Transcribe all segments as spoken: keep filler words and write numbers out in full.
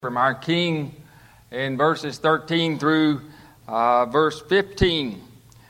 From our King in verses thirteen through uh, verse fifteen.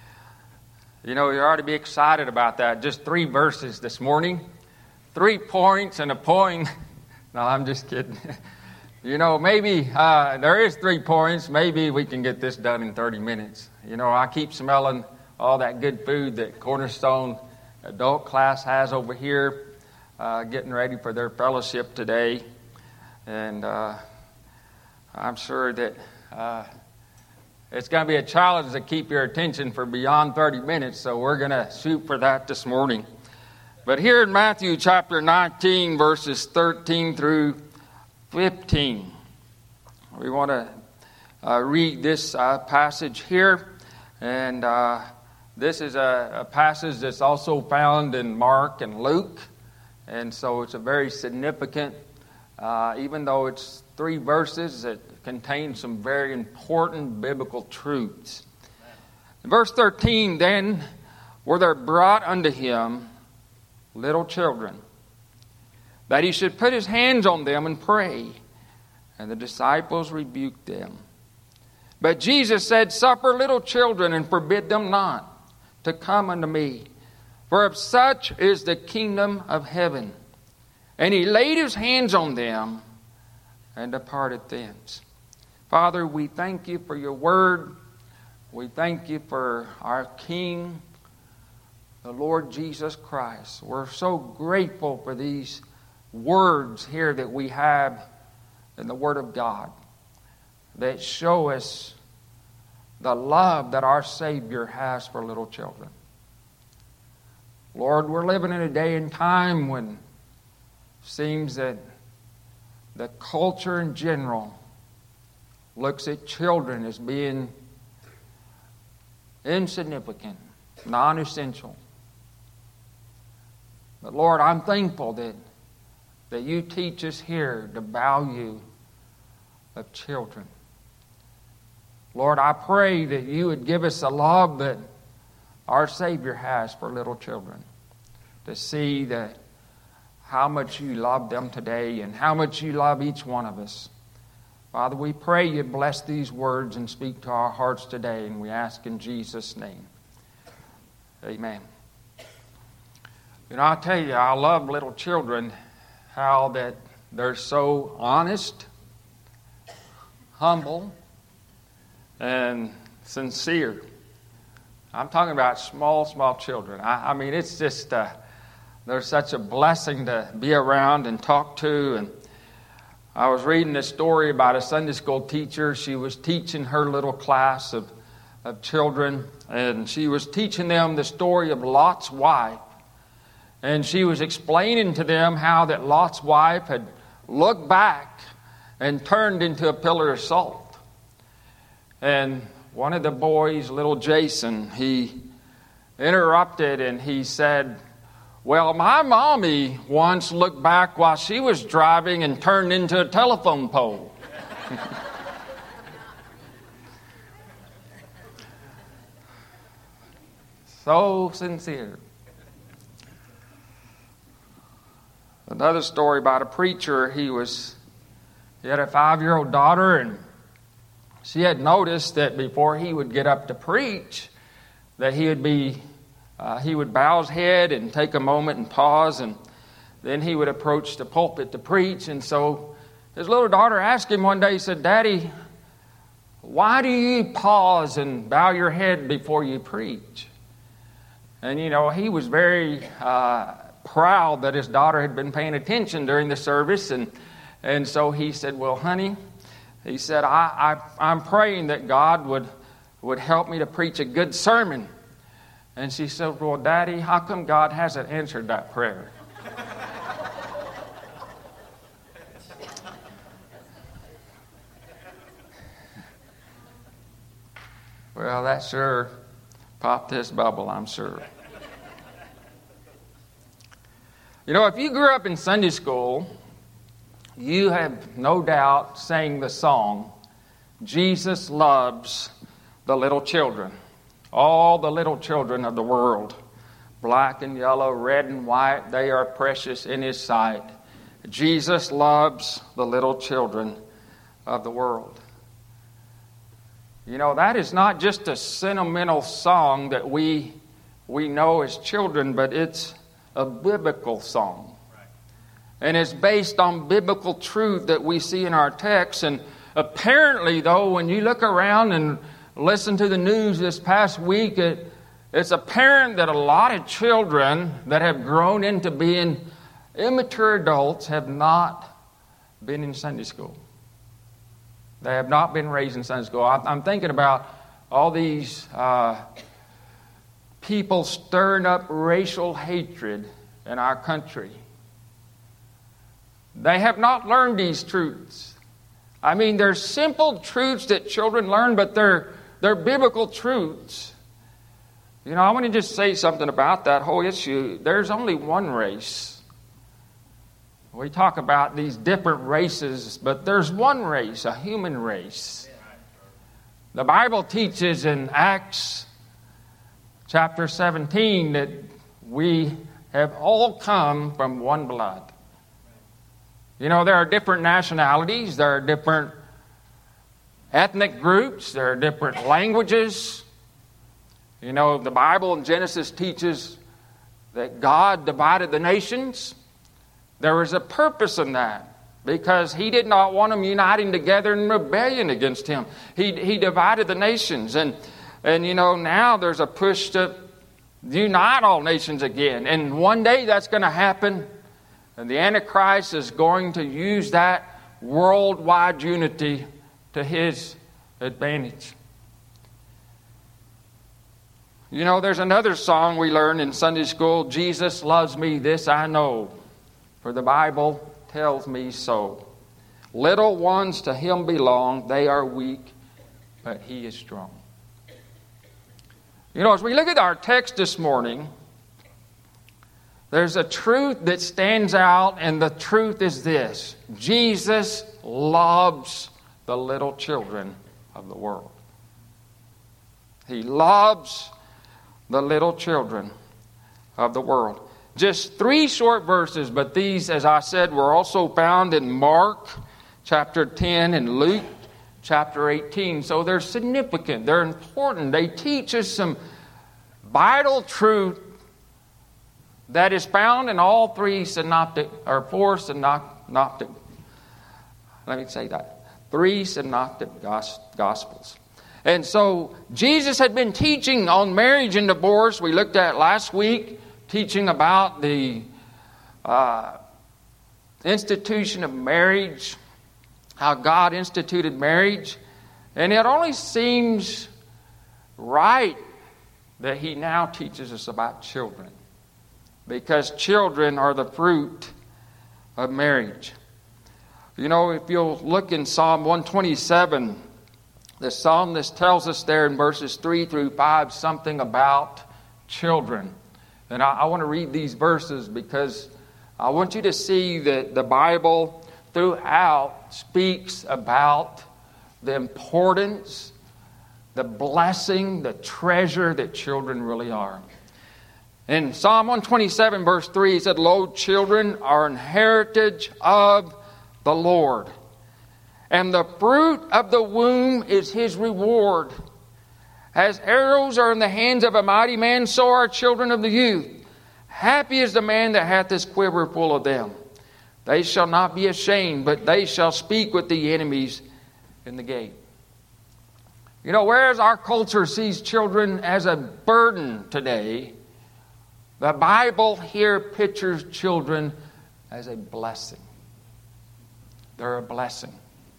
You know, you ought to be excited about that. Just three verses this morning. Three points and a point. No, I'm just kidding. You know, maybe uh, there is three points. Maybe we can get this done in thirty minutes. You know, I keep smelling all that good food that Cornerstone adult class has over here, uh, getting ready for their fellowship today. And uh, I'm sure that uh, it's going to be a challenge to keep your attention for beyond thirty minutes, so we're going to shoot for that this morning. But here in Matthew chapter nineteen, verses thirteen through fifteen, we want to uh, read this uh, passage here. And uh, this is a, a passage that's also found in Mark and Luke. And so it's a very significant, uh, even though it's three verses, it contains some very important biblical truths. In verse thirteen, then were there brought unto him little children, that he should put his hands on them and pray. And the disciples rebuked them. But Jesus said, Suffer little children, and forbid them not to come unto me, for of such is the kingdom of heaven. And he laid his hands on them and departed thence. Father, we thank you for your word. We thank you for our King, the Lord Jesus Christ. We're so grateful for these words here that we have in the Word of God that show us the love that our Savior has for little children. Lord, we're living in a day and time when it seems that the culture in general looks at children as being insignificant, non-essential. But Lord, I'm thankful that, that you teach us here the value of children. Lord, I pray that you would give us a love that our Savior has for little children, to see that how much you love them today and how much you love each one of us. Father, we pray you bless these words and speak to our hearts today, and we ask in Jesus' name. Amen. You know, I tell you, I love little children, how that they're so honest, humble, and sincere. I'm talking about small, small children. I, I mean, it's just, uh, they're such a blessing to be around and talk to. And I was reading a story about a Sunday school teacher. She was teaching her little class of, of children, and she was teaching them the story of Lot's wife. And she was explaining to them how that Lot's wife had looked back and turned into a pillar of salt. And one of the boys, little Jason, he interrupted and he said, well, my mommy once looked back while she was driving and turned into a telephone pole. So sincere. Another story about a preacher. He was, he had a five-year-old daughter, and she had noticed that before he would get up to preach, that he would be Uh, he would bow his head and take a moment and pause, and then he would approach the pulpit to preach. And so his little daughter asked him one day, he said, Daddy, why do you pause and bow your head before you preach? And, you know, he was very uh, proud that his daughter had been paying attention during the service. And, and so he said, well, honey, he said, I, I, I'm praying that God would, would help me to preach a good sermon. And she said, well, Daddy, how come God hasn't answered that prayer? Well, that sure popped his bubble, I'm sure. You know, if you grew up in Sunday school, you have no doubt sang the song, Jesus Loves the Little Children. All the little children of the world, black and yellow, red and white, they are precious in His sight. Jesus loves the little children of the world. You know, that is not just a sentimental song that we we know as children, but it's a biblical song. Right. And it's based on biblical truth that we see in our text. And apparently, though, when you look around and listen to the news this past week, it, it's apparent that a lot of children that have grown into being immature adults have not been in Sunday school. They have not been raised in Sunday school. I'm thinking about all these uh, people stirring up racial hatred in our country. They have not learned these truths. I mean, they're simple truths that children learn, but they're, they're biblical truths. You know, I want to just say something about that whole issue. There's only one race. We talk about these different races, but there's one race, a human race. The Bible teaches in Acts chapter seventeen that we have all come from one blood. You know, there are different nationalities, there are different ethnic groups, there are different languages. You know, the Bible in Genesis teaches that God divided the nations. There was a purpose in that, because He did not want them uniting together in rebellion against Him. He He divided the nations, and and you know now there's a push to unite all nations again. And one day that's going to happen, and the Antichrist is going to use that worldwide unity to his advantage. You know, there's another song we learn in Sunday school. Jesus loves me, this I know, for the Bible tells me so. Little ones to Him belong, they are weak, but He is strong. You know, as we look at our text this morning, there's a truth that stands out, and the truth is this: Jesus loves the little children of the world. He loves the little children of the world. Just three short verses, but these, as I said, were also found in Mark chapter ten and Luke chapter eighteen. So they're significant. They're important. They teach us some vital truth that is found in all three synoptic, or four synoptic, let me say that, three synoptic gospels. And so Jesus had been teaching on marriage and divorce. We looked at last week, teaching about the uh, institution of marriage, how God instituted marriage. And it only seems right that He now teaches us about children, because children are the fruit of marriage. You know, if you'll look in Psalm one twenty-seven, the psalmist tells us there in verses three through five something about children. And I, I want to read these verses because I want you to see that the Bible throughout speaks about the importance, the blessing, the treasure that children really are. In Psalm one twenty-seven, verse three, he said, "Lo, children are an heritage of the Lord, and the fruit of the womb is His reward. As arrows are in the hands of a mighty man, so are children of the youth. Happy is the man that hath his quiver full of them. They shall not be ashamed, but they shall speak with the enemies in the gate." You know, whereas our culture sees children as a burden today, the Bible here pictures children as a blessing. They're a blessing.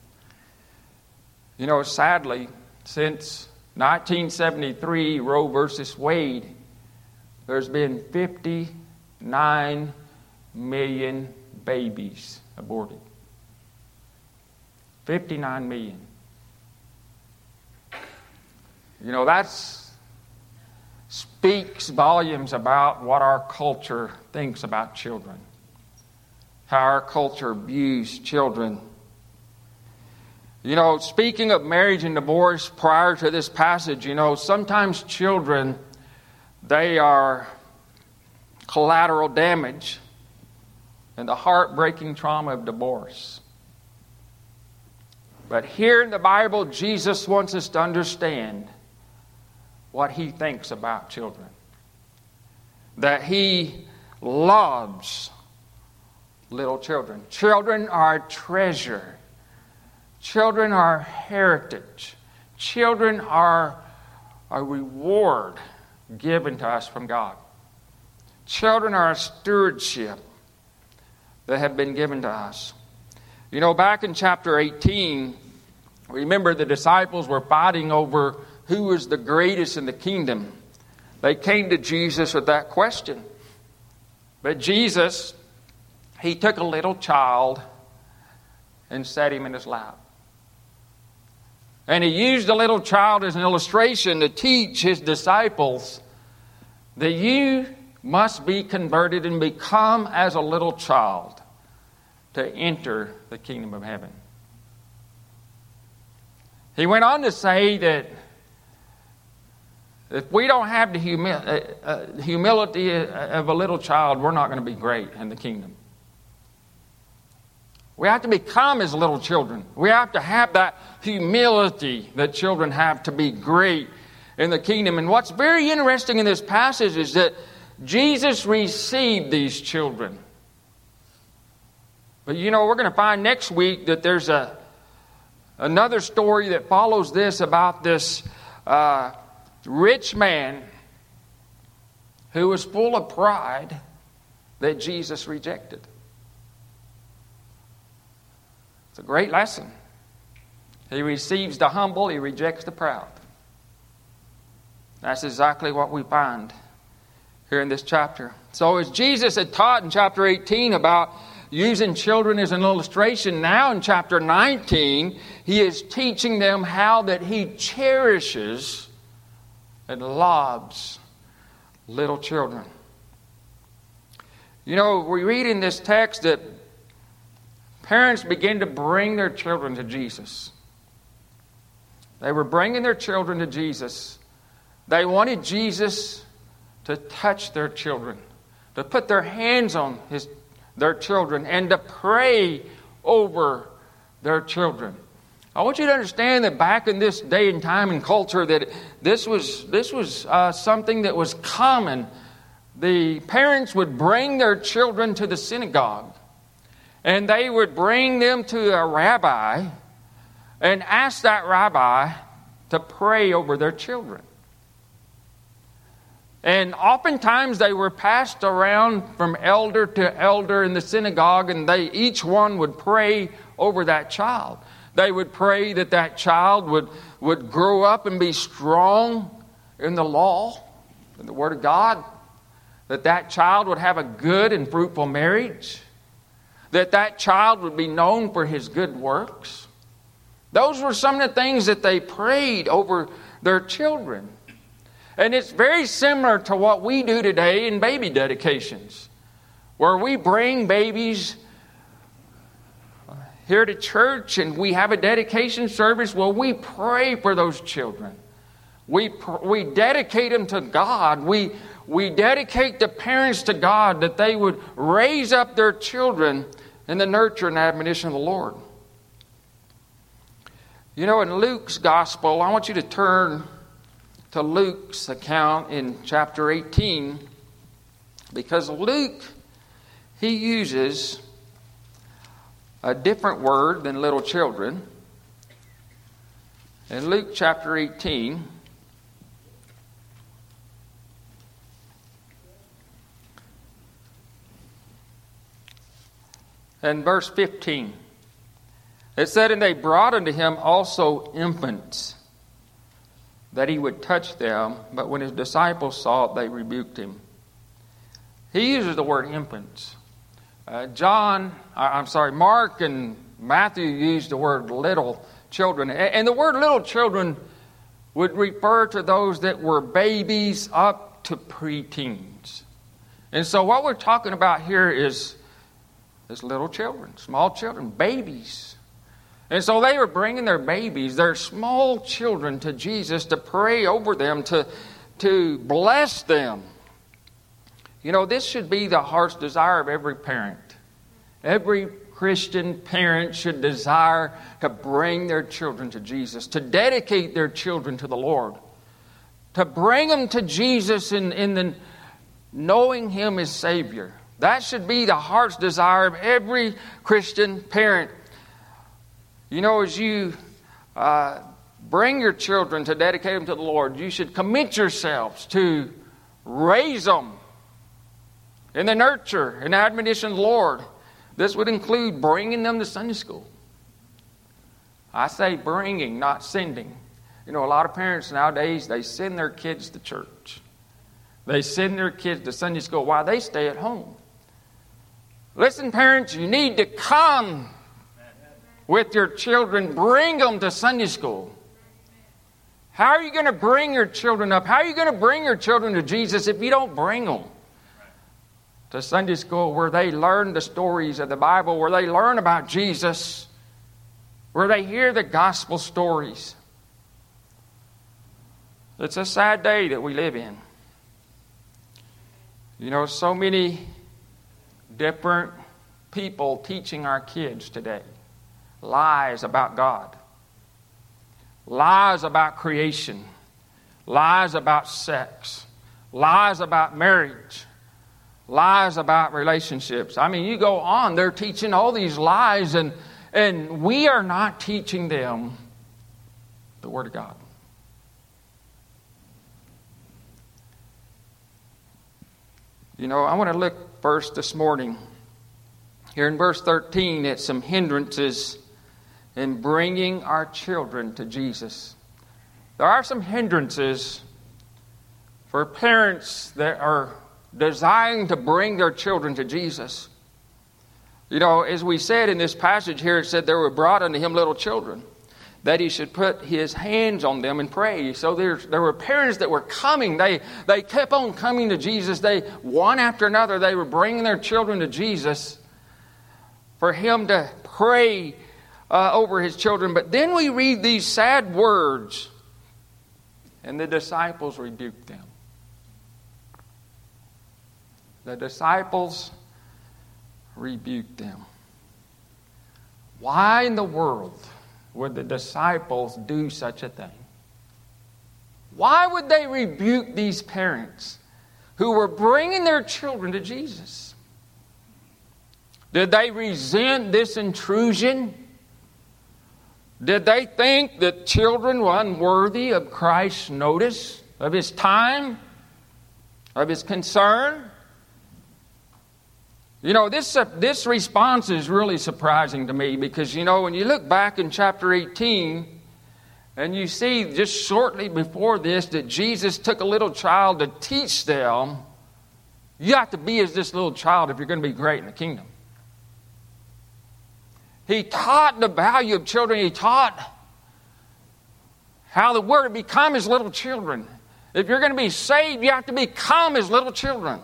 You know, sadly, since nineteen seventy-three, Roe versus Wade, there's been fifty-nine million babies aborted. fifty-nine million. You know, that's speaks volumes about what our culture thinks about children, how our culture views children. You know, speaking of marriage and divorce, prior to this passage, you know, sometimes children, they are collateral damage in the heartbreaking trauma of divorce. But here in the Bible, Jesus wants us to understand what He thinks about children. That He loves little children. Children are a treasure. Children are heritage. Children are a reward given to us from God. Children are a stewardship that have been given to us. You know, back in chapter eighteen, remember the disciples were fighting over who was the greatest in the kingdom. They came to Jesus with that question. But Jesus, He took a little child and set him in His lap. And He used the little child as an illustration to teach His disciples that you must be converted and become as a little child to enter the kingdom of heaven. He went on to say that if we don't have the humi- uh, humility of a little child, we're not going to be great in the kingdom. We have to become as little children. We have to have that humility that children have to be great in the kingdom. And what's very interesting in this passage is that Jesus received these children. But you know, we're going to find next week that there's a another story that follows this about this uh, rich man who was full of pride that Jesus rejected. It's a great lesson. He receives the humble, He rejects the proud. That's exactly what we find here in this chapter. So as Jesus had taught in chapter eighteen about using children as an illustration, now in chapter nineteen, He is teaching them how that He cherishes and loves little children. You know, we read in this text that parents begin to bring their children to Jesus. They were bringing their children to Jesus. They wanted Jesus to touch their children, to put their hands on his, their children, and to pray over their children. I want you to understand that back in this day and time and culture, that this was this was uh, something that was common. The parents would bring their children to the synagogue, and they would bring them to a rabbi and ask that rabbi to pray over their children. And oftentimes they were passed around from elder to elder in the synagogue, and they each one would pray over that child. They would pray that that child would, would grow up and be strong in the law, in the Word of God. That that child would have a good and fruitful marriage. That that child would be known for his good works. Those were some of the things that they prayed over their children. And it's very similar to what we do today in baby dedications, where we bring babies here to church and we have a dedication service. Well, we pray for those children. We we dedicate them to God. We we dedicate the parents to God, that they would raise up their children in the nurture and admonition of the Lord. You know, in Luke's gospel, I want you to turn to Luke's account in chapter eighteen, because Luke, he uses a different word than little children. In Luke chapter eighteen, and verse fifteen, it said, "And they brought unto him also infants, that he would touch them. But when his disciples saw it, they rebuked him." He uses the word infants. Uh, John, I'm sorry, Mark and Matthew used the word little children. And the word little children would refer to those that were babies up to preteens. And so what we're talking about here is, is little children, small children, babies. And so they were bringing their babies, their small children, to Jesus to pray over them, to, to bless them. You know, this should be the heart's desire of every parent, every Christian parent should desire to bring their children to Jesus, to dedicate their children to the Lord, to bring them to Jesus in, in the knowing Him as Savior. That should be the heart's desire of every Christian parent. You know, as you uh, bring your children to dedicate them to the Lord, you should commit yourselves to raise them in the nurture and admonition of the Lord. This would include bringing them to Sunday school. I say bringing, not sending. You know, a lot of parents nowadays, they send their kids to church. They send their kids to Sunday school while they stay at home. Listen, parents, you need to come with your children. Bring them to Sunday school. How are you going to bring your children up? How are you going to bring your children to Jesus if you don't bring them to Sunday school, where they learn the stories of the Bible, where they learn about Jesus, where they hear the gospel stories? It's a sad day that we live in. You know, so many different people teaching our kids today lies about God, lies about creation, lies about sex, lies about marriage, lies about relationships. I mean, you go on, they're teaching all these lies, and, and we are not teaching them the Word of God. You know, I want to look first this morning here in verse thirteen at some hindrances in bringing our children to Jesus. There are some hindrances for parents that are desiring to bring their children to Jesus. You know, as we said in this passage here, it said there were brought unto him little children, that he should put his hands on them and pray. So there's, there were parents that were coming. They, they kept on coming to Jesus. They, one after another, they were bringing their children to Jesus for him to pray uh, over his children. But then we read these sad words, and the disciples rebuked them. The disciples rebuked them. Why in the world would the disciples do such a thing? Why would they rebuke these parents who were bringing their children to Jesus? Did they resent this intrusion? Did they think that children were unworthy of Christ's notice, of his time, of his concern? You know, this, uh, this response is really surprising to me because, you know, when you look back in chapter eighteen and you see just shortly before this that Jesus took a little child to teach them, you have to be as this little child if you're going to be great in the kingdom. He taught the value of children. He taught how the Word would become as little children. If you're going to be saved, you have to become as little children.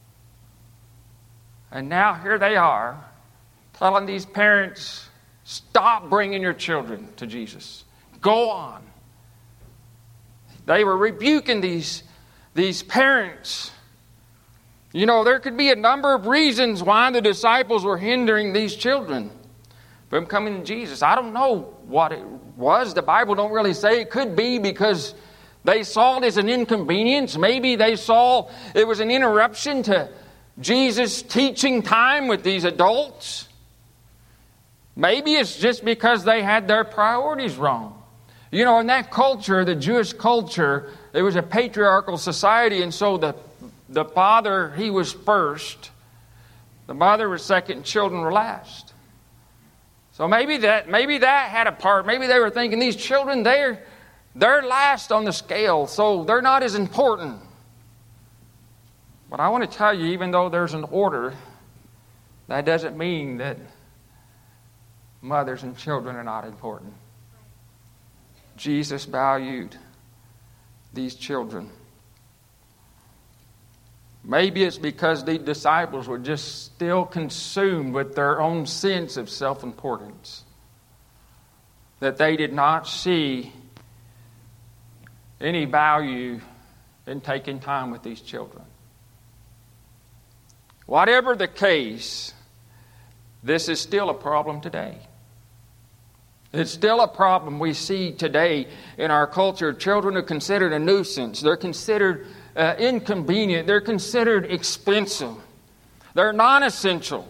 And now here they are telling these parents, stop bringing your children to Jesus. Go on. They were rebuking these, these parents. You know, there could be a number of reasons why the disciples were hindering these children from coming to Jesus. I don't know what it was. The Bible don't really say. It could be because they saw it as an inconvenience. Maybe they saw it was an interruption to Jesus' teaching time with these adults. Maybe it's just because they had their priorities wrong. You know, in that culture, the Jewish culture, it was a patriarchal society, and so the, the father, he was first. The mother was second, children were last. So maybe that maybe that had a part. Maybe they were thinking, these children, they're, they're last on the scale, so they're not as important. But I want to tell you, even though there's an order, that doesn't mean that mothers and children are not important. Jesus valued these children. Maybe it's because the disciples were just still consumed with their own sense of self-importance, that they did not see any value in taking time with these children. Whatever the case, This is still a problem today. It's still a problem we see today in our culture. Children are considered a nuisance. They're considered uh, inconvenient. They're considered expensive. They're non-essential.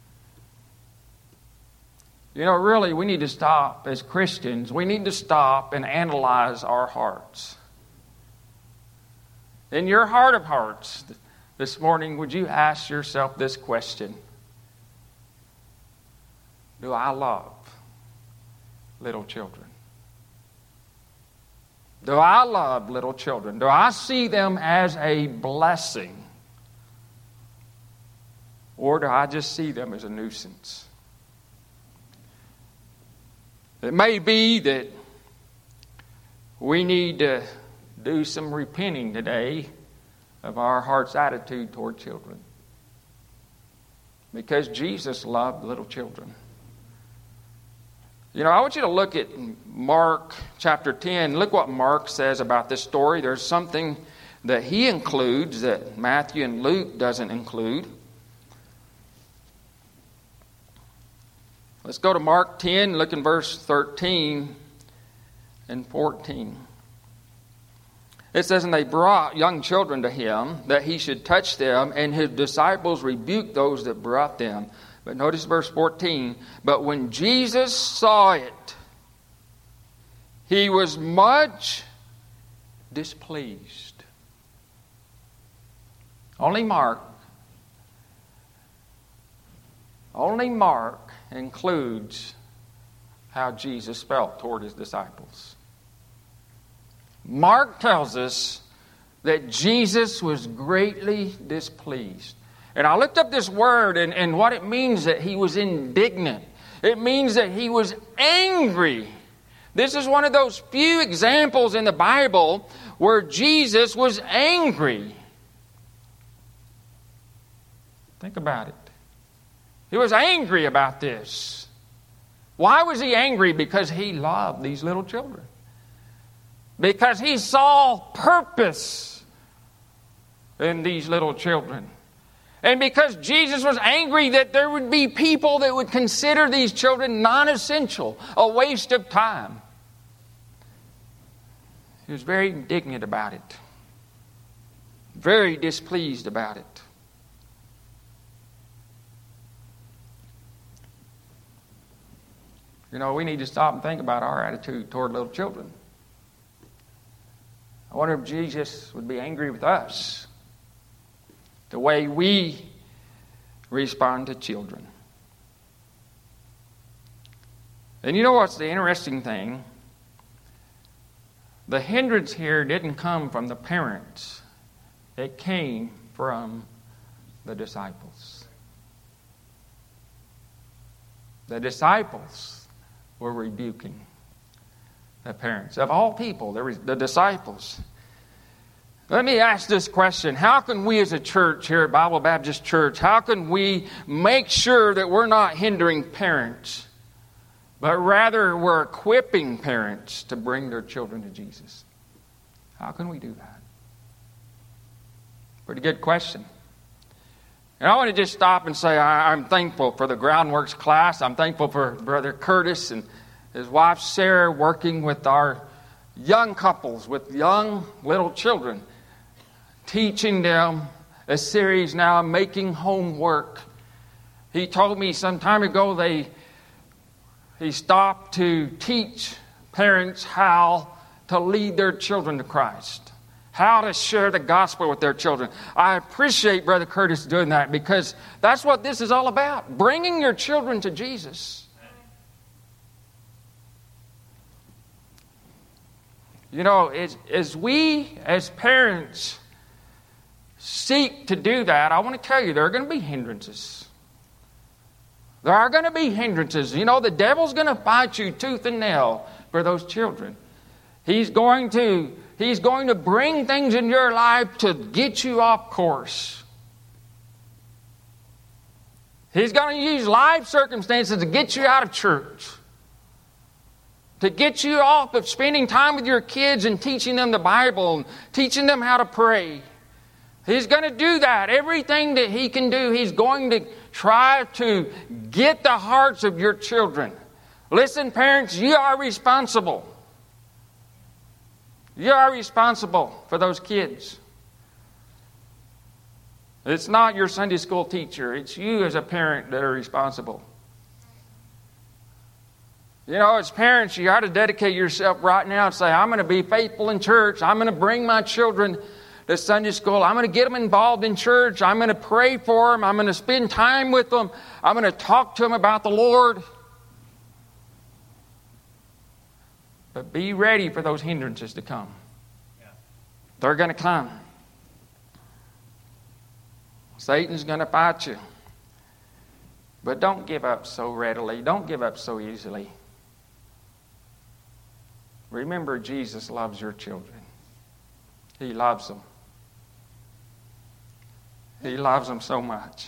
You know, really, we need to stop as Christians. We need to stop and analyze our hearts. In your heart of hearts, this morning, would you ask yourself this question? Do I love little children? Do I love little children? Do I see them as a blessing? Or do I just see them as a nuisance? It may be that we need to do some repenting today of our heart's attitude toward children. Because Jesus loved little children. You know, I want you to look at Mark chapter ten. Look what Mark says about this story. There's something that he includes that Matthew and Luke doesn't include. Let's go to Mark ten, look in verse thirteen and fourteen. It says, "And they brought young children to him, that he should touch them, and his disciples rebuked those that brought them." But notice verse fourteen. "But when Jesus saw it, he was much displeased." Only Mark, only Mark includes how Jesus felt toward his disciples. Mark tells us that Jesus was greatly displeased. And I looked up this word and, and what it means that he was indignant. It means that he was angry. This is one of those few examples in the Bible where Jesus was angry. Think about it. He was angry about this. Why was he angry? Because he loved these little children. Because he saw purpose in these little children. And because Jesus was angry that there would be people that would consider these children non-essential, a waste of time. He was very indignant about it. Very displeased about it. You know, we need to stop and think about our attitude toward little children. I wonder if Jesus would be angry with us, the way we respond to children. And you know what's the interesting thing? The hindrance here didn't come from the parents. It came from the disciples. The disciples were rebuking the parents. Of all people, there was the disciples. Let me ask this question. How can we as a church here at Bible Baptist Church, how can we make sure that we're not hindering parents, but rather we're equipping parents to bring their children to Jesus? How can we do that? Pretty good question. And I want to just stop and say I, I'm thankful for the Groundworks class. I'm thankful for Brother Curtis and his wife Sarah working with our young couples, with young little children, teaching them a series now, Making Homework. He told me some time ago they he stopped to teach parents how to lead their children to Christ, how to share the gospel with their children. I appreciate Brother Curtis doing that because that's what this is all about, bringing your children to Jesus. You know, as, as we, as parents, seek to do that, I want to tell you there are going to be hindrances. There are going to be hindrances. You know, the devil's going to fight you tooth and nail for those children. He's going to, he's going to bring things in your life to get you off course. He's going to use life circumstances to get you out of church, to get you off of spending time with your kids and teaching them the Bible and teaching them how to pray. He's going to do that. Everything that he can do, he's going to Try to get the hearts of your children. Listen, parents, you are responsible. You are responsible for those kids. It's not your Sunday school teacher. It's you as a parent that are responsible. You know, as parents, you ought to dedicate yourself right now and say, I'm going to be faithful in church. I'm going to bring my children to Sunday school. I'm going to get them involved in church. I'm going to pray for them. I'm going to spend time with them. I'm going to talk to them about the Lord. But be ready for those hindrances to come. Yeah. They're going to come. Satan's going to fight you. But don't give up so readily. Don't give up so easily. Remember, Jesus loves your children. He loves them. He loves them so much.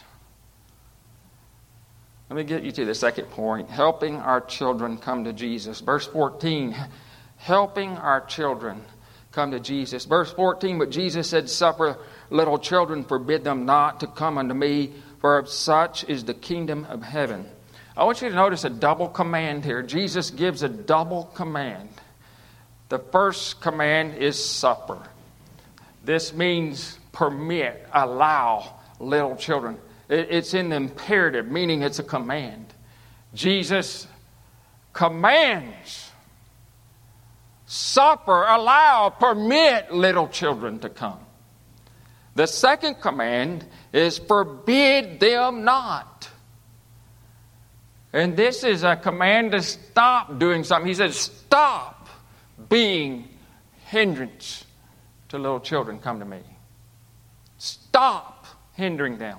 Let me get you to the second point. Helping our children come to Jesus. Verse fourteen. Helping our children come to Jesus. Verse fourteen. But Jesus said, suffer little children, forbid them not to come unto me, for of such is the kingdom of heaven. I want you to notice a double command here. Jesus gives a double command. The first command is suffer. This means permit, allow little children. It's in the imperative, meaning it's a command. Jesus commands, suffer, allow, permit little children to come. The second command is forbid them not. And this is a command to stop doing something. He says, stop being hindrance to little children come to me. Stop hindering them.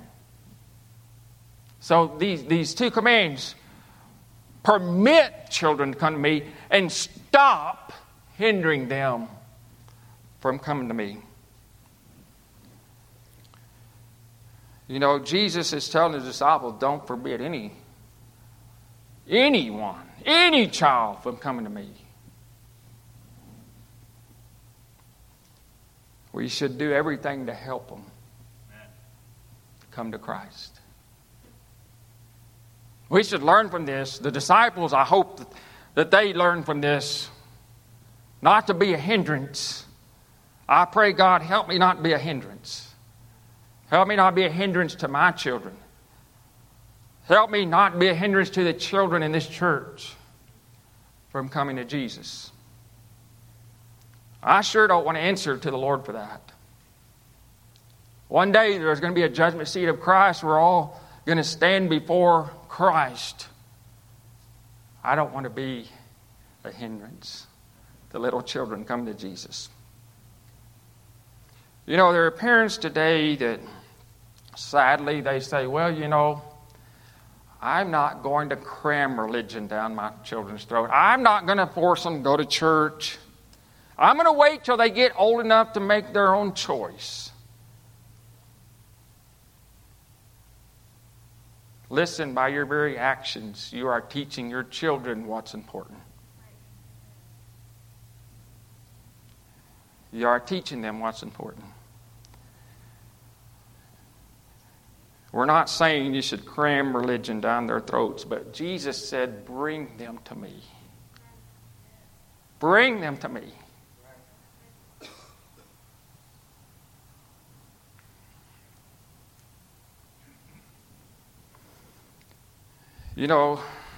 So these, these two commands, permit children to come to me and stop hindering them from coming to me. You know, Jesus is telling his disciples, don't forbid any, anyone, any child from coming to me. We should do everything to help them come to Christ. We should learn from this. The disciples, I hope that, that they learn from this not to be a hindrance. I pray, God, help me not be a hindrance. Help me not be a hindrance to my children. Help me not be a hindrance to the children in this church from coming to Jesus. I sure don't want to answer to the Lord for that. One day there's going to be a judgment seat of Christ. We're all going to stand before Christ. I don't want to be a hindrance to little children coming to Jesus. You know, there are parents today that sadly they say, well, you know, I'm not going to cram religion down my children's throat. I'm not going to force them to go to church. I'm going to wait till they get old enough to make their own choice. Listen, by your very actions, you are teaching your children what's important. You are teaching them what's important. We're not saying you should cram religion down their throats, but Jesus said, bring them to me. Bring them to me. You know,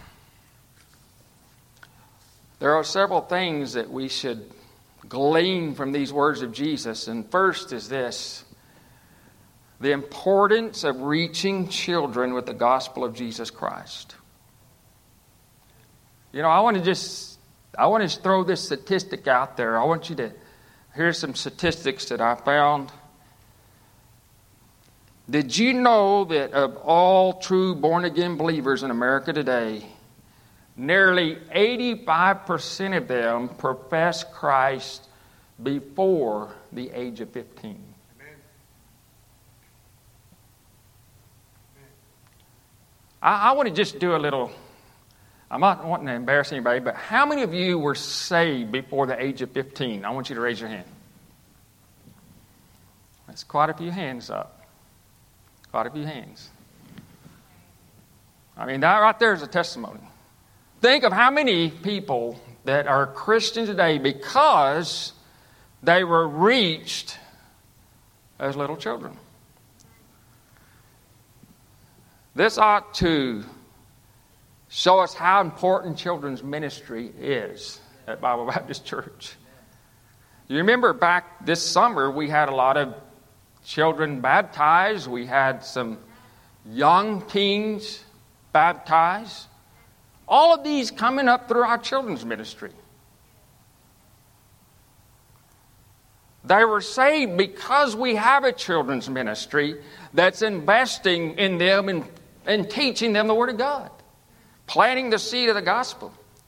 there are several things that we should glean from these words of Jesus. And first is this: the importance of reaching children with the gospel of Jesus Christ. You know, I want to just, I want to throw this statistic out there. I want you to, here's some statistics that I found. Did you know that of all true born-again believers in America today, nearly eighty-five percent of them profess Christ before the age of fifteen? Amen. I, I want to just do a little, I'm not wanting to embarrass anybody, but how many of you were saved before the age of fifteen? I want you to raise your hand. That's quite a few hands up. Quite a few hands. I mean, that right there is a testimony. Think of how many people that are Christians today because they were reached as little children. This ought to show us how important children's ministry is at Bible Baptist Church. You remember back this summer, we had a lot of children baptized. We had some young teens baptized. All of these coming up through our children's ministry. They were saved because we have a children's ministry that's investing in them and, and teaching them the Word of God. Planting the seed of the gospel.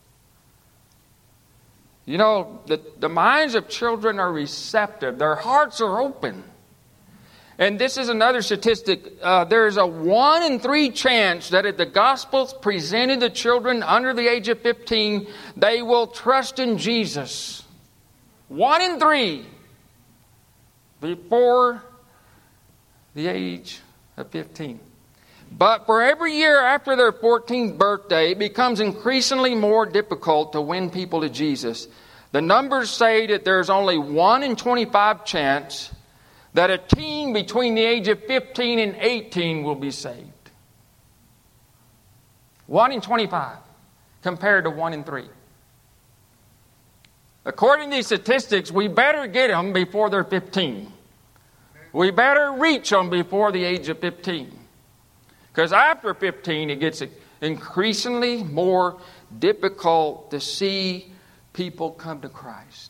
You know, the, the minds of children are receptive. Their hearts are open. And this is another statistic. Uh, there's a one in three chance that if the gospel's presented to children under the age of fifteen, they will trust in Jesus. One in three before the age of fifteen. But for every year after their fourteenth birthday, it becomes increasingly more difficult to win people to Jesus. The numbers say that there's only one in twenty-five chance that a teen between the age of fifteen and eighteen will be saved. one in twenty-five compared to one in three. According to these statistics, we better get them before they're fifteen. We better reach them before the age of fifteen. Because after fifteen, it gets increasingly more difficult to see people come to Christ.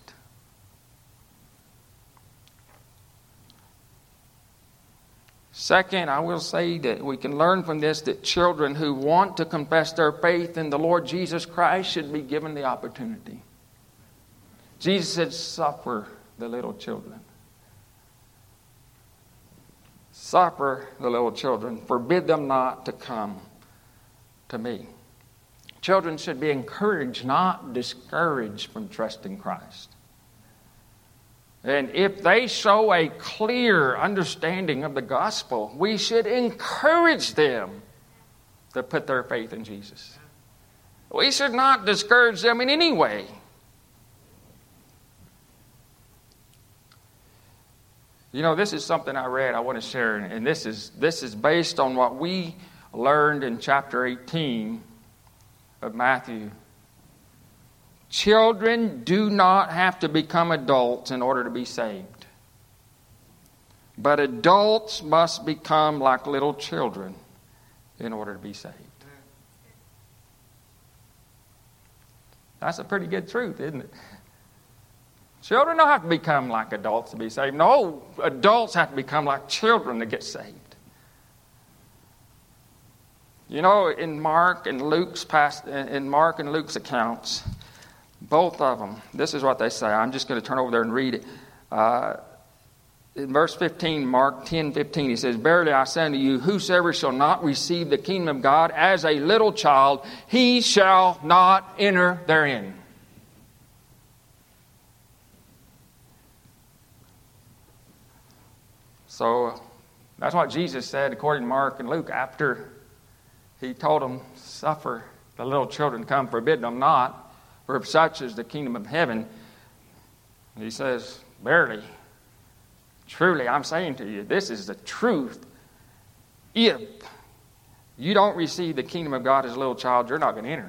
Second, I will say that we can learn from this that children who want to confess their faith in the Lord Jesus Christ should be given the opportunity. Jesus said, suffer the little children. Suffer the little children. Forbid them not to come to me. Children should be encouraged, not discouraged from trusting Christ. And if they show a clear understanding of the gospel, we should encourage them to put their faith in Jesus. We should not discourage them in any way. You know, this is something I read I want to share, and this is this is based on what we learned in chapter eighteen of Matthew. Children do not have to become adults in order to be saved. But adults must become like little children in order to be saved. That's a pretty good truth, isn't it? Children don't have to become like adults to be saved. No, adults have to become like children to get saved. You know, in Mark and Luke's past, in Mark and Luke's accounts, both of them, this is what they say. I'm just going to turn over there and read it. Uh, in verse fifteen, Mark ten fifteen, he says, verily I say unto you, whosoever shall not receive the kingdom of God as a little child, he shall not enter therein. So that's what Jesus said according to Mark and Luke after he told them, suffer the little children to come, forbid them not, for such is the kingdom of heaven. He says, verily, truly, I'm saying to you, this is the truth. If you don't receive the kingdom of God as a little child, you're not going to enter.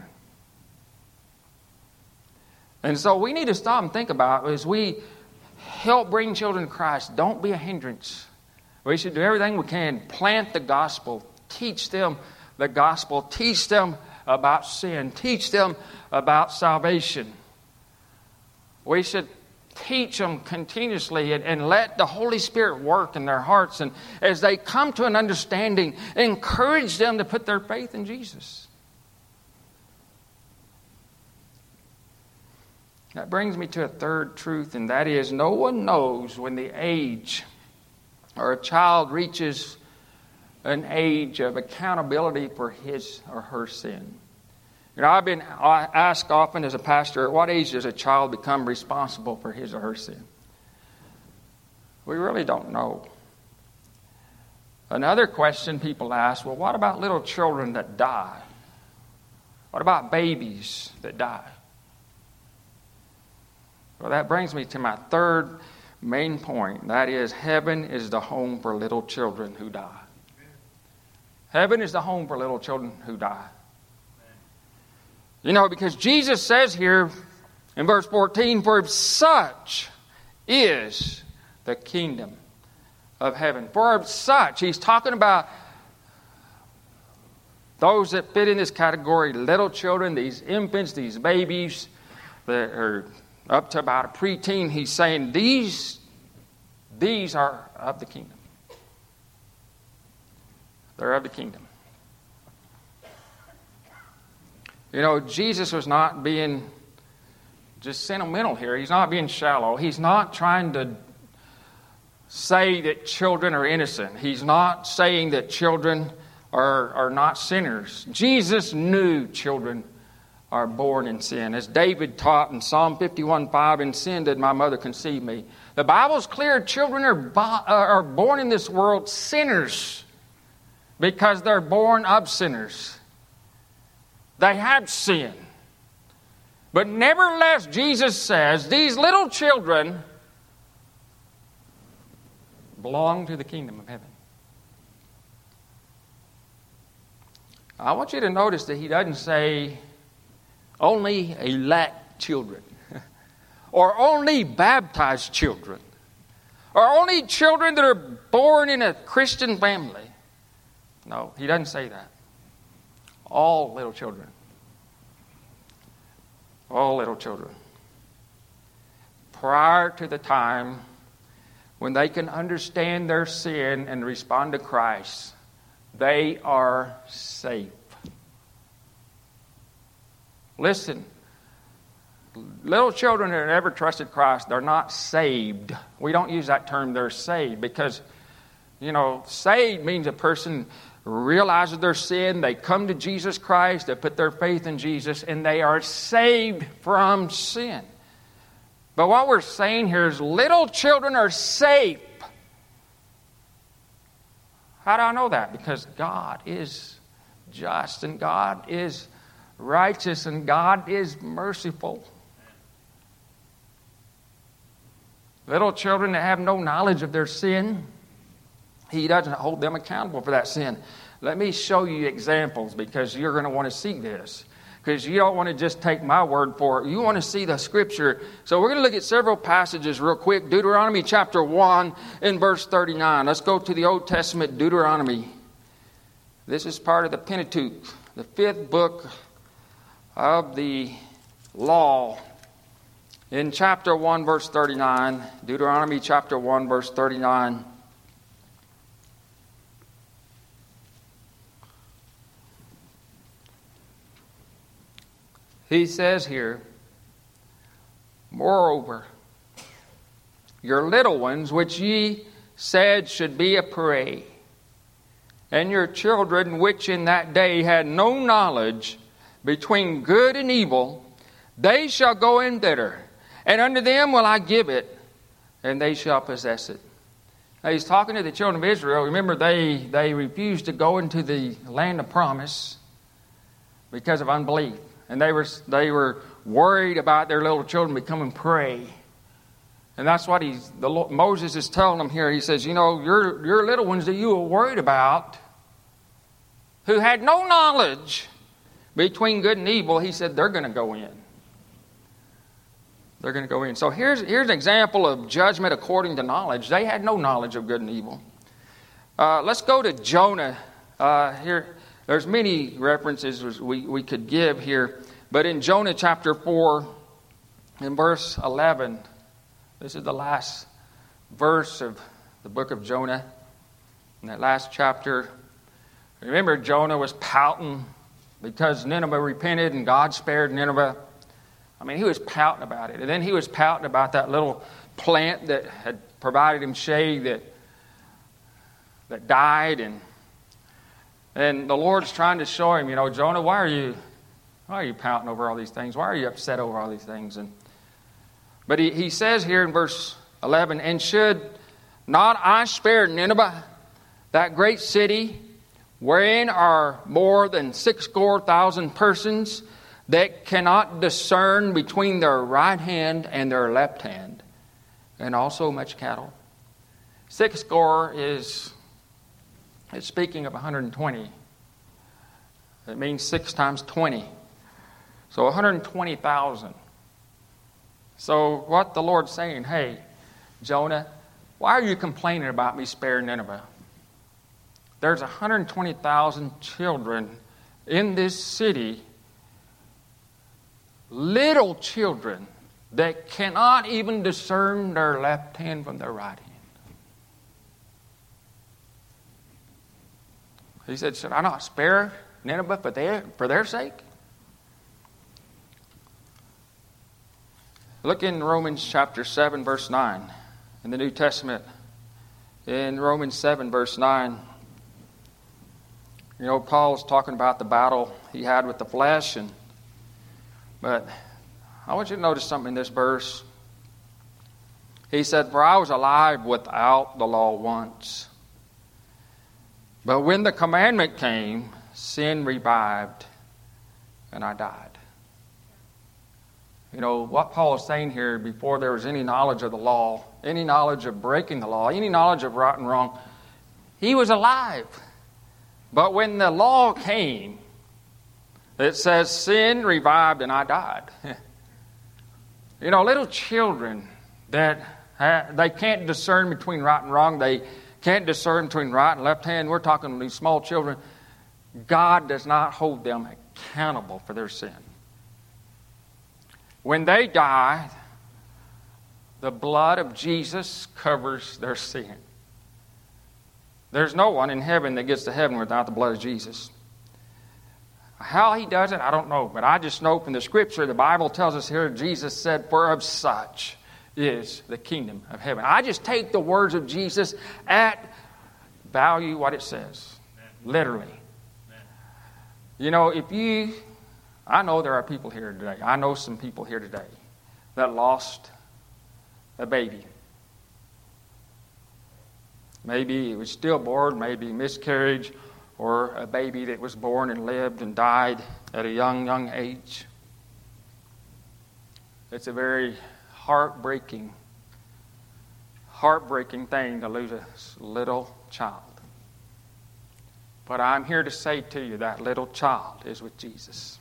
And so we need to stop and think about as we help bring children to Christ, don't be a hindrance. We should do everything we can. Plant the gospel. Teach them the gospel. Teach them about sin. Teach them about salvation. We should teach them continuously and, and let the Holy Spirit work in their hearts. And as they come to an understanding, encourage them to put their faith in Jesus. That brings me to a third truth, and that is no one knows when the age or a child reaches an age of accountability for his or her sin. You know, I've been asked often as a pastor, at what age does a child become responsible for his or her sin? We really don't know. Another question people ask, well, what about little children that die? What about babies that die? Well, that brings me to my third main point. That is, heaven is the home for little children who die. Heaven is the home for little children who die. You know, because Jesus says here in verse fourteen, for such is the kingdom of heaven. For such, he's talking about those that fit in this category, little children, these infants, these babies that are up to about a preteen. He's saying these, these are of the kingdom. They're of the kingdom. You know, Jesus was not being just sentimental here. He's not being shallow. He's not trying to say that children are innocent. He's not saying that children are, are not sinners. Jesus knew children are born in sin. As David taught in Psalm fifty-one five, in sin did my mother conceive me. The Bible's clear. Children are, bo- are born in this world sinners because they're born of sinners. They have sin. But nevertheless, Jesus says, these little children belong to the kingdom of heaven. I want you to notice that he doesn't say only elect children or only baptized children or only children that are born in a Christian family. No, he doesn't say that. All little children. All little children. Prior to the time when they can understand their sin and respond to Christ, they are safe. Listen, little children that have ever trusted Christ, they're not saved. We don't use that term, they're saved, because, you know, saved means a person realizes their sin, they come to Jesus Christ, they put their faith in Jesus, and they are saved from sin. But what we're saying here is little children are safe. How do I know that? Because God is just, and God is righteous, and God is merciful. Little children that have no knowledge of their sin, He doesn't hold them accountable for that sin. Let me show you examples, because you're going to want to see this. Because you don't want to just take my word for it. You want to see the Scripture. So we're going to look at several passages real quick. Deuteronomy chapter one in verse thirty-nine. Let's go to the Old Testament, Deuteronomy. This is part of the Pentateuch, the fifth book of the law. In chapter one, verse thirty-nine, Deuteronomy chapter one, verse thirty-nine. He says here, moreover, your little ones, which ye said should be a prey, and your children, which in that day had no knowledge between good and evil, they shall go in thither, and unto them will I give it, and they shall possess it. Now he's talking to the children of Israel. Remember, they, they refused to go into the land of promise because of unbelief. And they were they were worried about their little children becoming prey. And that's what he's, the Lord, Moses is telling them here. He says, you know, your, your little ones that you were worried about, who had no knowledge between good and evil, he said, they're going to go in. They're going to go in. So here's, here's an example of judgment according to knowledge. They had no knowledge of good and evil. Uh, let's go to Jonah uh, here. There's many references we, we could give here. But in Jonah chapter four, in verse eleven, this is the last verse of the book of Jonah. In that last chapter, remember Jonah was pouting because Nineveh repented and God spared Nineveh. I mean, he was pouting about it. And then he was pouting about that little plant that had provided him shade that, that died. And And the Lord's trying to show him, you know, Jonah, why are you why are you pouting over all these things? Why are you upset over all these things? And But he, he says here in verse eleven, and should not I spare Nineveh, that great city wherein are more than six score thousand persons that cannot discern between their right hand and their left hand, and also much cattle. Six score is, it's speaking of one hundred twenty. It means six times twenty. So one hundred twenty thousand. So what the Lord's saying, hey, Jonah, why are you complaining about me sparing Nineveh? There's one hundred twenty thousand children in this city, little children that cannot even discern their left hand from their right hand. He said, should I not spare Nineveh for their, for their sake? Look in Romans chapter seven, verse nine, in the New Testament. In Romans seven, verse nine, you know, Paul's talking about the battle he had with the flesh, and but I want you to notice something in this verse. He said, for I was alive without the law once, but when the commandment came, sin revived, and I died. You know, what Paul is saying here, before there was any knowledge of the law, any knowledge of breaking the law, any knowledge of right and wrong, he was alive. But when the law came, it says, sin revived and I died. You know, little children that have, they can't discern between right and wrong. They can't discern between right and left hand. We're talking these small children. God does not hold them accountable for their sin. When they die, the blood of Jesus covers their sin. There's no one in heaven that gets to heaven without the blood of Jesus. How he does it, I don't know. But I just know from the Scripture, the Bible tells us here, Jesus said, for of such is the kingdom of heaven. I just take the words of Jesus at value what it says. Amen. Literally. Amen. You know, if you... I know there are people here today. I know some people here today that lost a baby. Maybe it was stillborn, maybe miscarriage, or a baby that was born and lived and died at a young, young age. It's a very heartbreaking, heartbreaking thing to lose a little child. But I'm here to say to you that little child is with Jesus.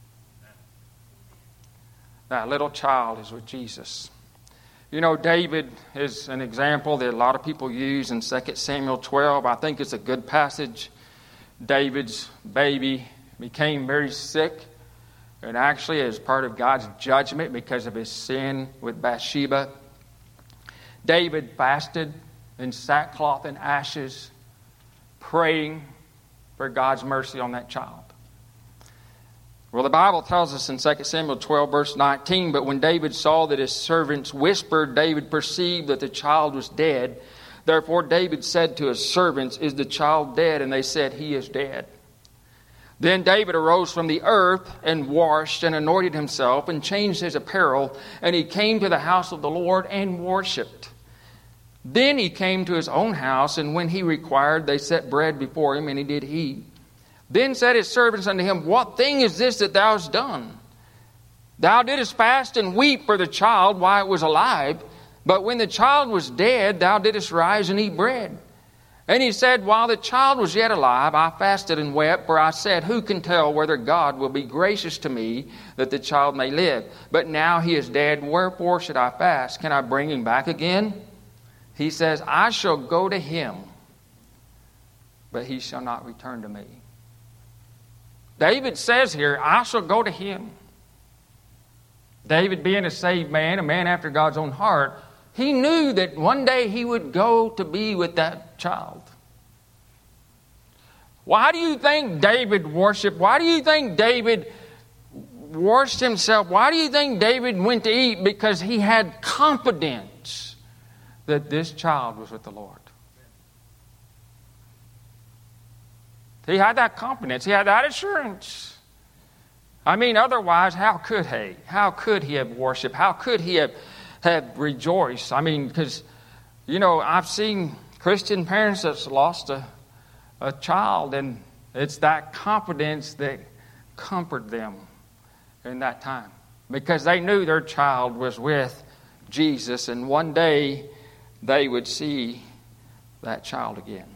That little child is with Jesus. You know, David is an example that a lot of people use in Second Samuel twelve. I think it's a good passage. David's baby became very sick, and actually as part of God's judgment because of his sin with Bathsheba, David fasted in sackcloth and ashes, praying for God's mercy on that child. Well, the Bible tells us in Second Samuel twelve, verse nineteen, but when David saw that his servants whispered, David perceived that the child was dead. Therefore David said to his servants, is the child dead? And they said, he is dead. Then David arose from the earth and washed and anointed himself and changed his apparel, and he came to the house of the Lord and worshipped. Then he came to his own house, and when he required, they set bread before him, and he did eat. Then said his servants unto him, what thing is this that thou hast done? Thou didst fast and weep for the child while it was alive, but when the child was dead, thou didst rise and eat bread. And he said, while the child was yet alive, I fasted and wept, for I said, who can tell whether God will be gracious to me that the child may live? But now he is dead, wherefore should I fast? Can I bring him back again? He says, I shall go to him, but he shall not return to me. David says here, I shall go to him. David, being a saved man, a man after God's own heart, he knew that one day he would go to be with that child. Why do you think David worshiped? Why do you think David washed himself? Why do you think David went to eat? Because he had confidence that this child was with the Lord. He had that confidence. He had that assurance. I mean, otherwise, how could he? How could he have worshiped? How could he have, have rejoiced? I mean, because, you know, I've seen Christian parents that's lost a, a child, and it's that confidence that comforted them in that time, because they knew their child was with Jesus, and one day they would see that child again.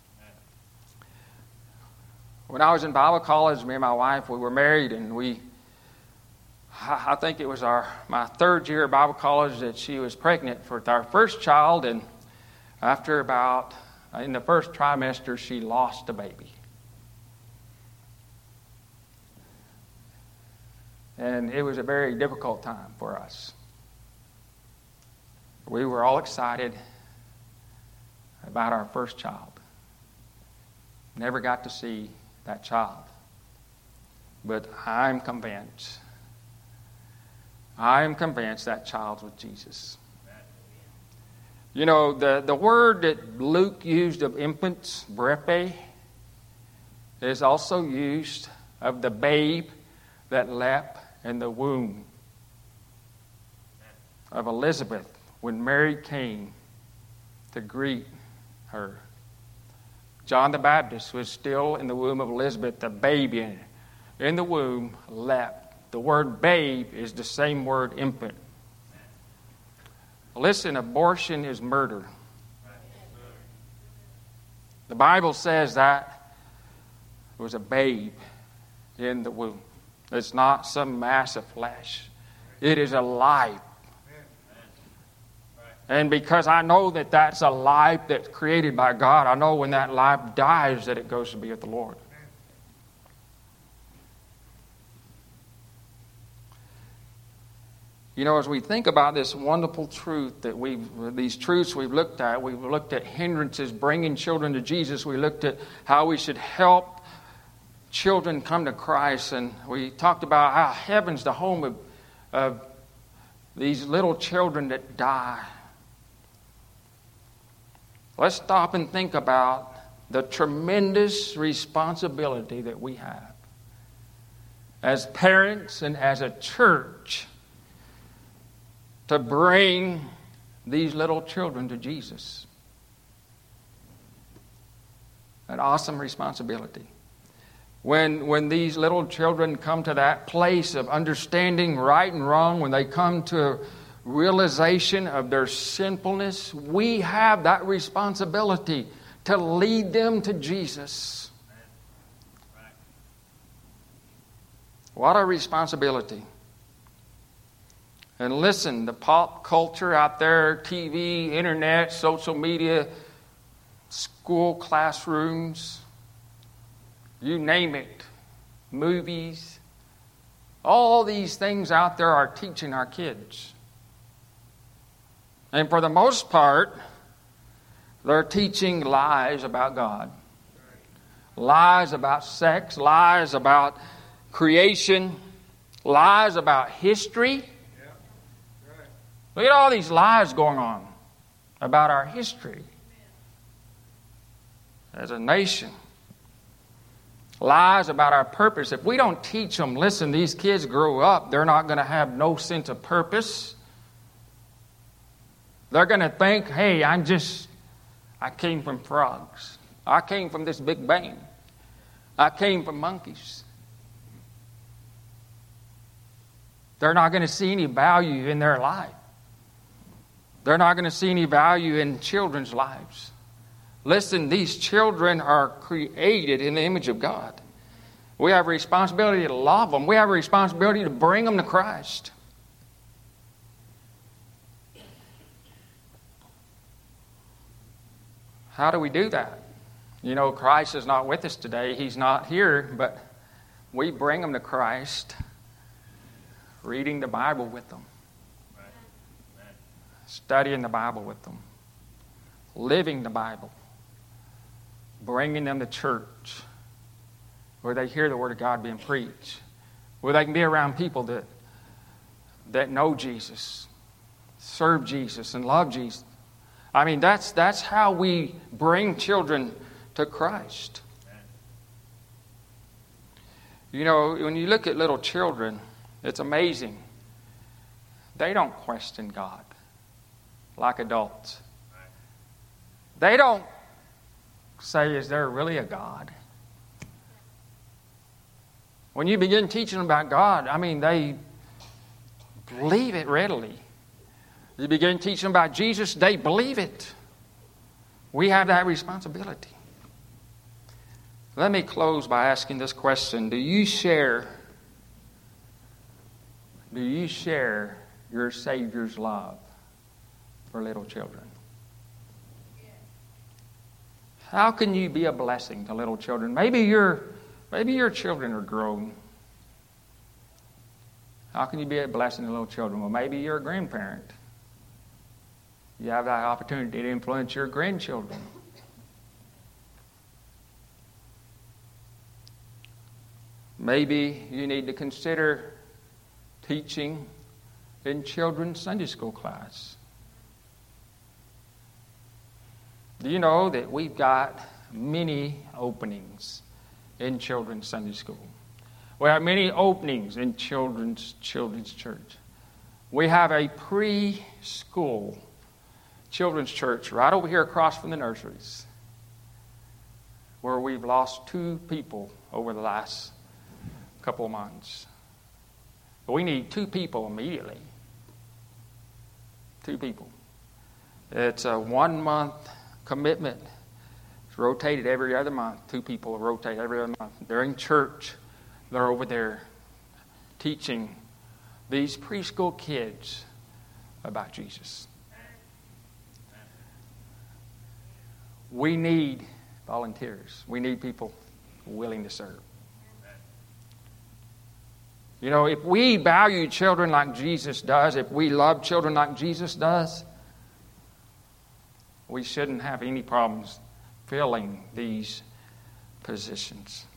When I was in Bible college, me and my wife, we were married, and we, I think it was our my third year of Bible college that she was pregnant for our first child, and after about, in the first trimester, she lost a baby. And it was a very difficult time for us. We were all excited about our first child. Never got to see that child. But I'm convinced, I'm convinced that child's with Jesus. You know, the, the word that Luke used of infants, brepe, is also used of the babe that leapt in the womb of Elizabeth when Mary came to greet her. John the Baptist was still in the womb of Elizabeth. The baby in, in the womb leapt. The word babe is the same word infant. Listen, abortion is murder. The Bible says that it was a babe in the womb. It's not some mass of flesh. It is a life. And because I know that that's a life that's created by God, I know when that life dies that it goes to be with the Lord. You know, as we think about this wonderful truth that we've, these truths we've looked at, we've looked at hindrances, bringing children to Jesus. We looked at how we should help children come to Christ. And we talked about how heaven's the home of, of these little children that die. Let's stop and think about the tremendous responsibility that we have as parents and as a church to bring these little children to Jesus. An awesome responsibility. When, when these little children come to that place of understanding right and wrong, when they come to a realization of their sinfulness, we have that responsibility to lead them to Jesus. What a responsibility. And listen, the pop culture out there, T V, internet, social media, school classrooms, you name it, movies, all these things out there are teaching our kids. And for the most part, they're teaching lies about God. Lies about sex, lies about creation, lies about history. Look at all these lies going on about our history as a nation. Lies about our purpose. If we don't teach them, listen, these kids grow up, they're not going to have no sense of purpose. They're going to think, hey, I'm just, I came from frogs. I came from this big bang. I came from monkeys. They're not going to see any value in their life. They're not going to see any value in children's lives. Listen, these children are created in the image of God. We have a responsibility to love them. We have a responsibility to bring them to Christ. How do we do that? You know, Christ is not with us today. He's not here, but we bring them to Christ, reading the Bible with them. Studying the Bible with them, living the Bible, bringing them to church where they hear the Word of God being preached, where they can be around people that, that know Jesus, serve Jesus, and love Jesus. I mean, that's, that's how we bring children to Christ. You know, when you look at little children, it's amazing. They don't question God like adults. They don't say, is there really a God? When you begin teaching them about God, I mean, they believe it readily. You begin teaching them about Jesus, they believe it. We have that responsibility. Let me close by asking this question. Do you share, do you share your Savior's love for little children? How can you be a blessing to little children? Maybe your, maybe your children are grown. How can you be a blessing to little children? Well, maybe you're a grandparent. You have that opportunity to influence your grandchildren. Maybe you need to consider teaching in children's Sunday school class. Do you know that we've got many openings in children's Sunday school? We have many openings in children's children's church. We have a preschool children's church right over here across from the nurseries, where we've lost two people over the last couple of months. But we need two people immediately. Two people. It's a one-month commitment. It's rotated every other month. Two people rotate every other month. During church, they're over there teaching these preschool kids about Jesus. We need volunteers. We need people willing to serve. You know, if we value children like Jesus does, if we love children like Jesus does, we shouldn't have any problems filling these positions.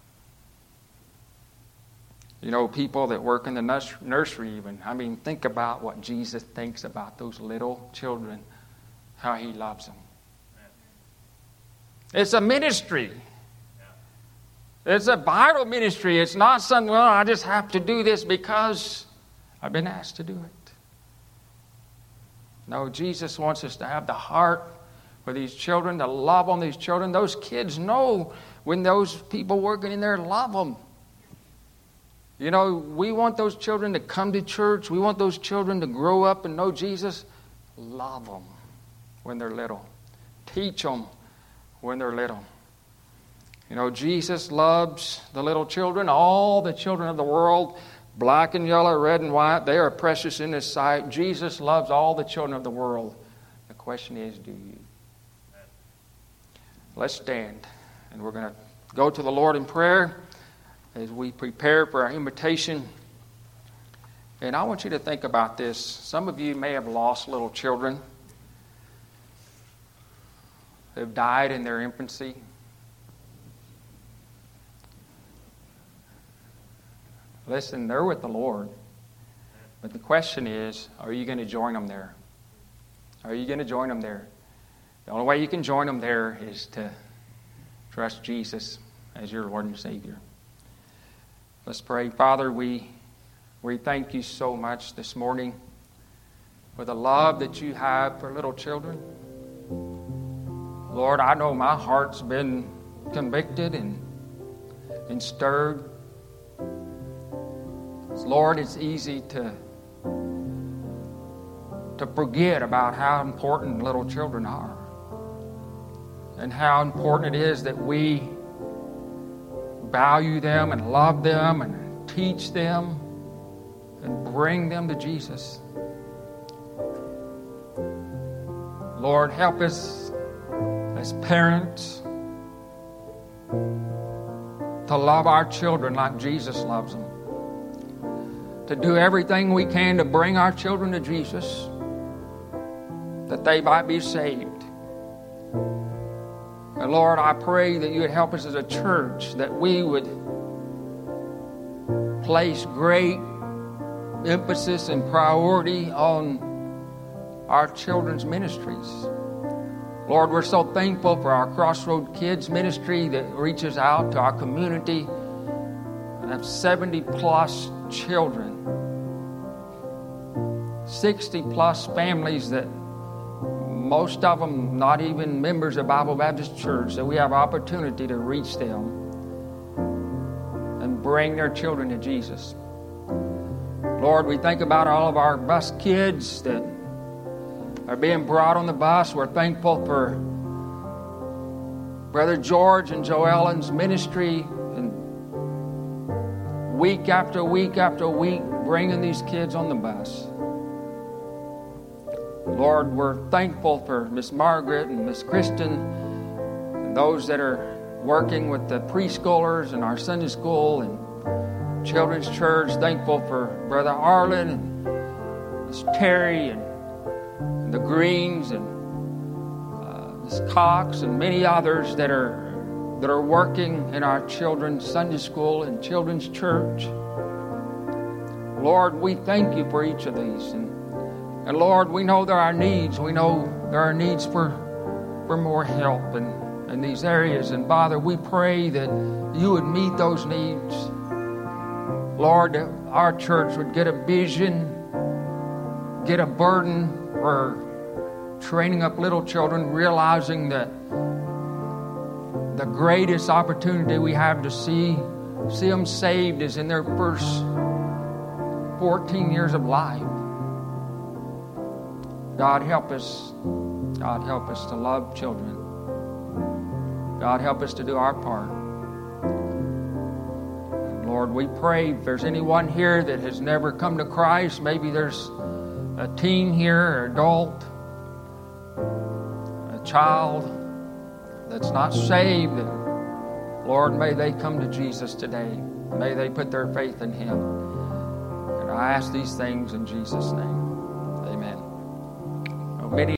You know, people that work in the nursery even, I mean, think about what Jesus thinks about those little children, how he loves them. It's a ministry. It's a vital ministry. It's not something, well, I just have to do this because I've been asked to do it. No, Jesus wants us to have the heart for these children, to love on these children. Those kids know when those people working in there love them. You know, we want those children to come to church. We want those children to grow up and know Jesus. Love them when they're little. Teach them when they're little. You know, Jesus loves the little children, all the children of the world, black and yellow, red and white. They are precious in His sight. Jesus loves all the children of the world. The question is, do you? Let's stand, and we're going to go to the Lord in prayer as we prepare for our invitation. And I want you to think about this. Some of you may have lost little children. They've died in their infancy. Listen, they're with the Lord. But the question is, are you going to join them there? Are you going to join them there? The only way you can join them there is to trust Jesus as your Lord and Savior. Let's pray. Father, we, we thank you so much this morning for the love that you have for little children. Lord, I know my heart's been convicted and, and stirred. Lord, it's easy to, to forget about how important little children are and how important it is that we value them and love them and teach them and bring them to Jesus. Lord, help us as parents to love our children like Jesus loves them. To do everything we can to bring our children to Jesus, that they might be saved. And Lord, I pray that you would help us as a church, that we would place great emphasis and priority on our children's ministries. Lord, we're so thankful for our Crossroad Kids ministry that reaches out to our community and have seventy plus children, sixty plus families that most of them not even members of Bible Baptist Church, that we have opportunity to reach them and bring their children to Jesus. Lord, we think about all of our bus kids that are being brought on the bus. We're thankful for Brother George and Joellen's ministry, and week after week after week bringing these kids on the bus. Lord, we're thankful for Miss Margaret and Miss Kristen and those that are working with the preschoolers and our Sunday school and children's church. Thankful for Brother Arlen and Miss Terry and, and the Greens and uh, Miss Cox and many others that are that are working in our children's Sunday school and children's church. Lord, we thank you for each of these. And, and Lord, we know there are needs. We know there are needs for, for more help in, in these areas. And Father, we pray that you would meet those needs. Lord, our church would get a vision, get a burden for training up little children, realizing that the greatest opportunity we have to see, see them saved is in their first fourteen years of life. God, help us. God, help us to love children. God, help us to do our part. And Lord, we pray if there's anyone here that has never come to Christ, maybe there's a teen here, an adult, a child that's not saved, Lord, may they come to Jesus today. May they put their faith in Him. And I ask these things in Jesus' name. Amen. Many